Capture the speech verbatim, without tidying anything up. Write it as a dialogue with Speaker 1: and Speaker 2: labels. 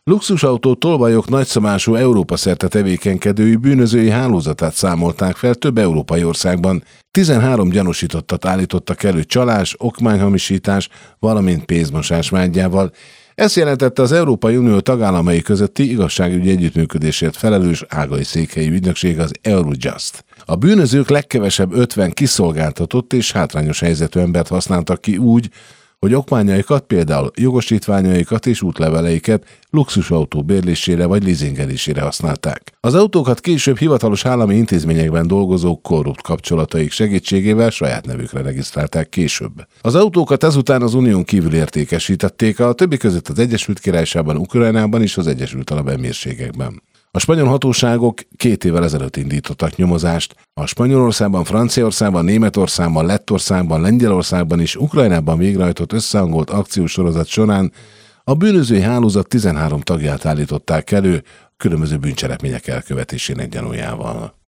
Speaker 1: Luxusautó tolvajok nagyszabású Európa-szerte tevékenykedői bűnözői hálózatát számolták fel több európai országban. tizenhárom gyanúsítottat állítottak elő csalás, okmányhamisítás, valamint pénzmosás vádjával. Ezt jelentette az Európai Unió tagállamai közötti igazságügyi együttműködésért felelős hágai székhelyi ügynökség, az Eurojust. A bűnözők legkevesebb ötven kiszolgáltatott és hátrányos helyzetű embert használtak ki úgy, hogy okmányaikat, például jogosítványaikat és útleveleiket luxusautó bérlésére vagy leasingelésére használták. Az autókat később hivatalos állami intézményekben dolgozók korrupt kapcsolataik segítségével saját nevükre regisztrálták később. Az autókat ezután az unión kívül értékesítették, a többi között az Egyesült Királyságban, Ukrajnában és az Egyesült Arab Emírségekben. A spanyol hatóságok két évvel ezelőtt indítottak nyomozást. A Spanyolországban, Franciaországban, Németországban, Lettországban, Lengyelországban és Ukrajnában végrehajtott összehangolt akciósorozat során a bűnözői hálózat tizenhárom tagját állították elő különböző bűncselekmények elkövetésének gyanújával.